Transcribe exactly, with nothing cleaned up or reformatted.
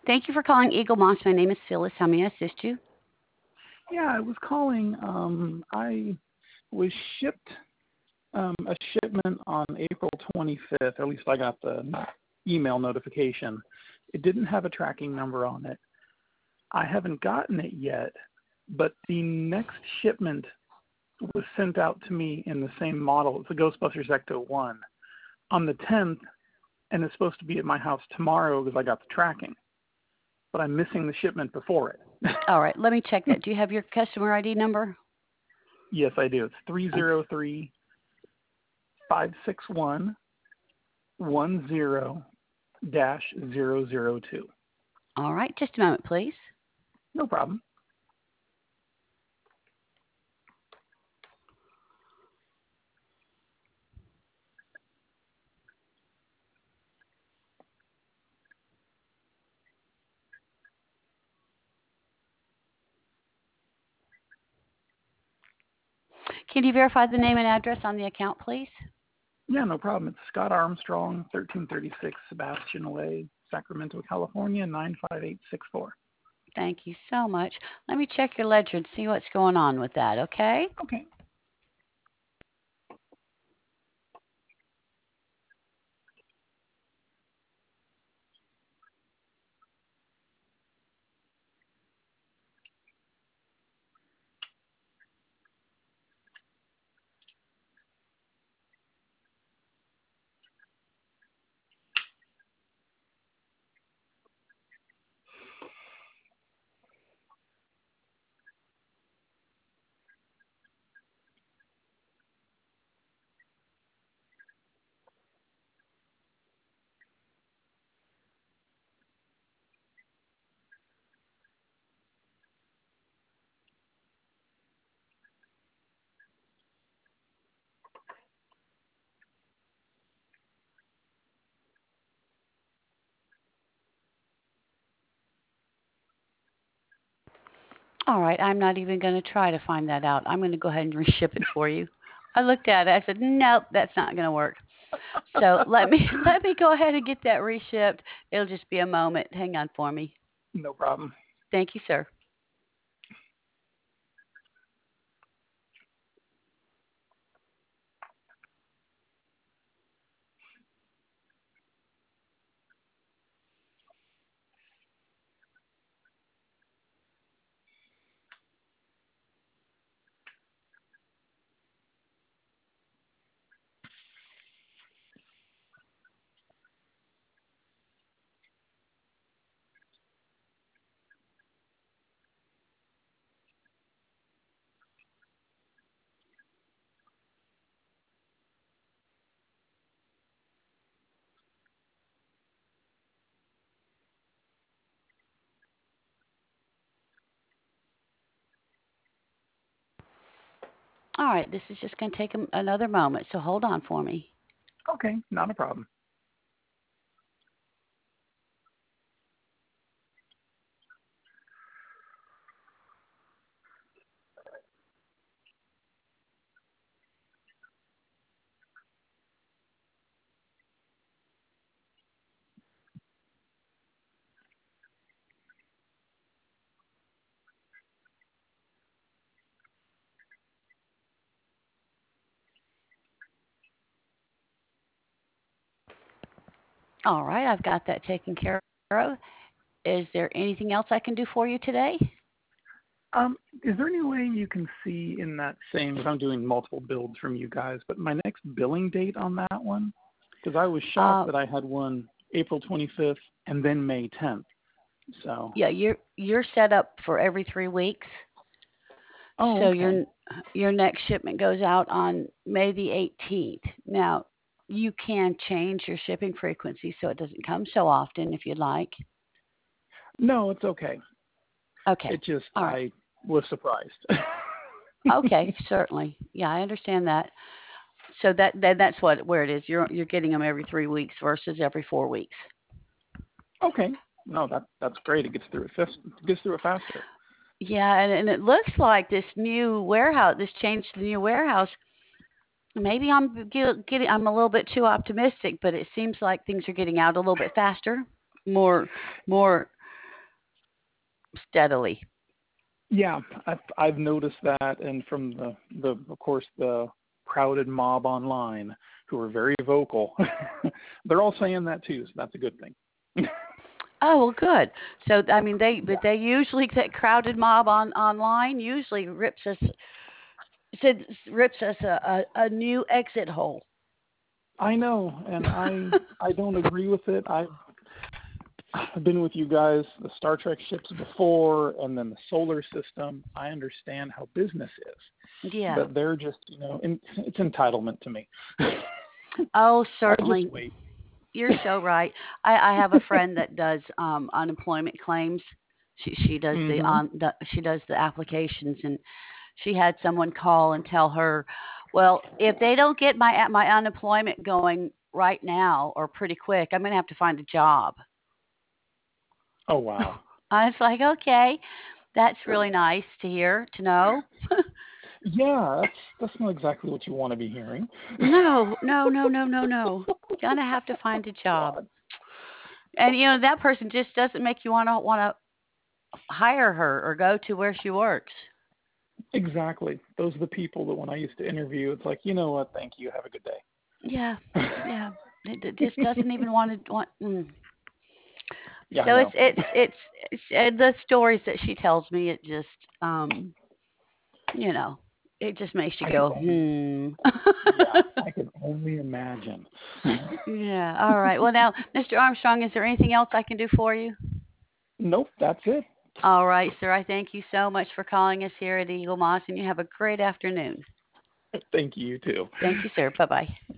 Thank you for calling Eagle Moss. My name is Phyllis. How may I assist you? Yeah, I was calling. Um, I was shipped um, a shipment on April twenty-fifth, or at least I got the email notification. It didn't have a tracking number on it. I haven't gotten it yet, but the next shipment was sent out to me in the same model. It's a Ghostbusters Ecto one on the tenth, and it's supposed to be at my house tomorrow because I got the tracking. But I'm missing the shipment before it. All right, let me check that. Do you have your customer I D number? Yes, I do. It's three Okay. zero three, five six one, one zero dash zero zero two. All right, just a moment, please. No problem. Can you verify the name and address on the account, please? Yeah, no problem. It's Scott Armstrong, thirteen thirty-six Sebastian Way, Sacramento, California, nine five eight six four. Thank you so much. Let me check your ledger and see what's going on with that, okay? Okay. All right, I'm not even going to try to find that out. I'm going to go ahead and reship it for you. I looked at it. I said, nope, that's not going to work. So let me let me go ahead and get that reshipped. It'll just be a moment. Hang on for me. No problem. Thank you, sir. All right, this is just going to take a, another moment, so hold on for me. Okay, not a problem. All right, I've got that taken care of. Is there anything else I can do for you today? Um, is there any way you can see in that same, because I'm doing multiple builds from you guys, but my next billing date on that one? Because I was shocked Uh, that I had one April twenty-fifth and then May tenth. So. yeah, you're you're set up for every three weeks. Oh, So okay. your your next shipment goes out on May the eighteenth. Now, you can change your shipping frequency so it doesn't come so often if you'd like. No, it's okay. Okay. It just, All right. I was surprised. Okay, certainly. Yeah, I understand that. So that, that that's what where it is. You're you're getting them every three weeks versus every four weeks. Okay. No, that that's great. It gets through it fast, it gets through it faster. Yeah, and, and it looks like this new warehouse, this change to the new warehouse. Maybe I'm get- getting I'm a little bit too optimistic, but it seems like things are getting out a little bit faster, more more. steadily. Yeah, I've I've noticed that, and from the the of course the crowded mob online who are very vocal, they're all saying that too. So that's a good thing. Oh well, good. So I mean, they Yeah, but they usually that crowded mob on online usually rips us said rips us a, a, a new exit hole. I know, and I I don't agree with it. I've I've been with you guys the Star Trek ships before, and then the solar system. I understand how business is, Yeah. but they're just you know, in, it's entitlement to me. Oh, I'll just certainly. wait. You're so right. I, I have a friend that does um, unemployment claims. She she does the Mhm. on the she does the applications, and she had someone call and tell her, well, if they don't get my my unemployment going right now or pretty quick, I'm gonna have to find a job. Oh wow. I was like, okay, that's really nice to hear to know. Yeah, that's that's not exactly what you want to be hearing. No, no, no, no, no, no. Gonna have to find a job. God. And you know that person just doesn't make you want to want to hire her or go to where she works. Exactly. Those are the people that when I used to interview, it's like, you know what? Thank you. Have a good Yeah, day. yeah. It, it just doesn't even want to want. Mm. Yeah, I So it's know. it's it's, it's uh, the stories that she tells me. It just um you know it just makes you I could go only, hmm. yeah, I could only imagine. Yeah. All right. Well, now, mister Armstrong, is there anything else I can do for you? Nope, that's it. All right, sir. I thank you so much for calling us here at Eagle Moss, and you have a great afternoon. Thank you, you too. Thank you, sir. Bye bye.